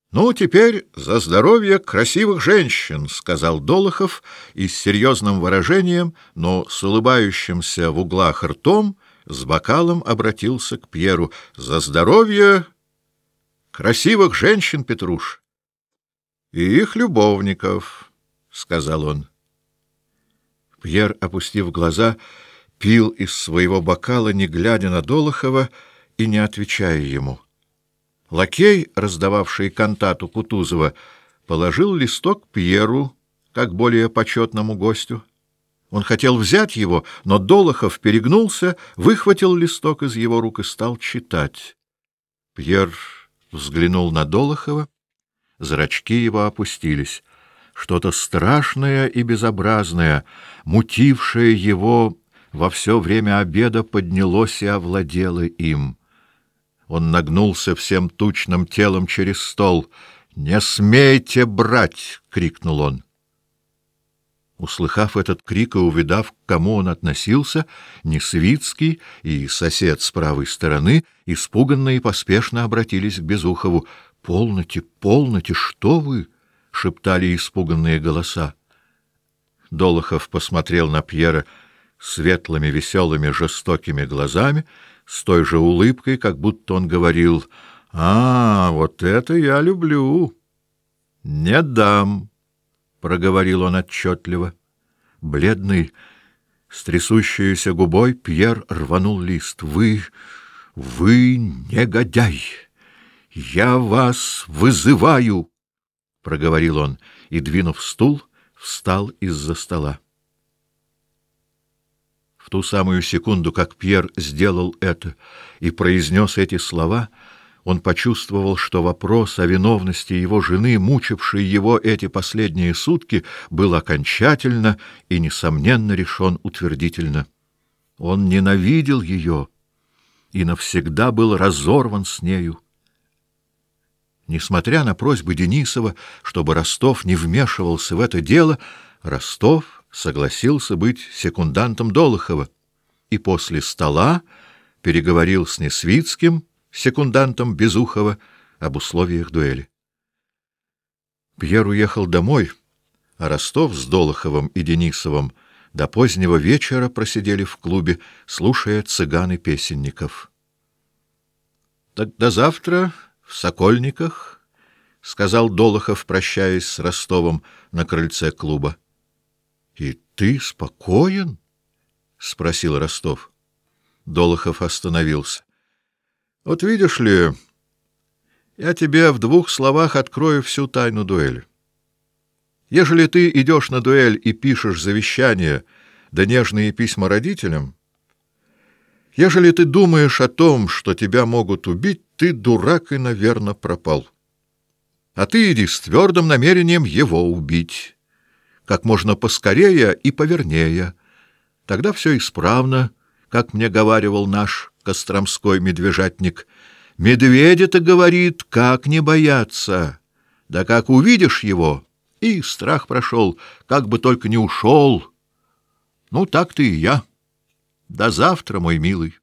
— Ну, теперь за здоровье красивых женщин, — сказал Долохов и с серьезным выражением, но с улыбающимся в углах ртом, с бокалом обратился к Пьеру. — За здоровье красивых женщин, Петруш. — И их любовников, — сказал он. Пьер, опустив глаза, пил из своего бокала, не глядя на Долохова и не отвечая ему. Лакей, раздававший кантату Кутузова, положил листок Пьеру, как более почетному гостю. Он хотел взять его, но Долохов перегнулся, выхватил листок из его рук и стал читать. Пьер взглянул на Долохова, зрачки его опустились. Что-то страшное и безобразное, мутившее его во все время обеда, поднялось и овладело им. Он нагнулся всем тучным телом через стол. «Не смейте брать!» — крикнул он. Услыхав этот крик и увидав, к кому он относился, Несвицкий и сосед с правой стороны, испуганно и поспешно обратились к Безухову. «Полноте, полноте, что вы?» — шептали испуганные голоса. Долохов посмотрел на Пьера светлыми, веселыми, жестокими глазами, с той же улыбкой, как будто он говорил: «А, вот это я люблю!» «Не дам!» — проговорил он отчетливо. Бледный, с трясущейся губой, Пьер рванул лист. Вы негодяй! Я вас вызываю!» — проговорил он и, двинув стул, встал из-за стола. В ту самую секунду, как Пьер сделал это и произнес эти слова, он почувствовал, что вопрос о виновности его жены, мучивший его эти последние сутки, был окончательно и несомненно решен утвердительно. Он ненавидел ее и навсегда был разорван с нею. Несмотря на просьбы Денисова, чтобы Ростов не вмешивался в это дело, Ростов согласился быть секундантом Долохова и после стола переговорил с Несвицким, секундантом Безухова, об условиях дуэли. Пьер уехал домой, а Ростов с Долоховым и Денисовым до позднего вечера просидели в клубе, слушая цыган и песенников. — Так до завтра в Сокольниках, — сказал Долохов, прощаясь с Ростовым на крыльце клуба. — И ты спокоен? — спросил Ростов. Долохов остановился. — Вот видишь ли, я тебе в двух словах открою всю тайну дуэли. Ежели ты идешь на дуэль и пишешь завещание да нежные письма родителям, ежели ты думаешь о том, что тебя могут убить, ты дурак и, наверное, пропал. А ты иди с твердым намерением его убить, как можно поскорее и повернее. Тогда все исправно, как мне говаривал наш костромской медвежатник. Медведя-то, говорит, как не бояться. Да как увидишь его, и страх прошел, как бы только не ушел. Ну, так ты и я. До завтра, мой милый.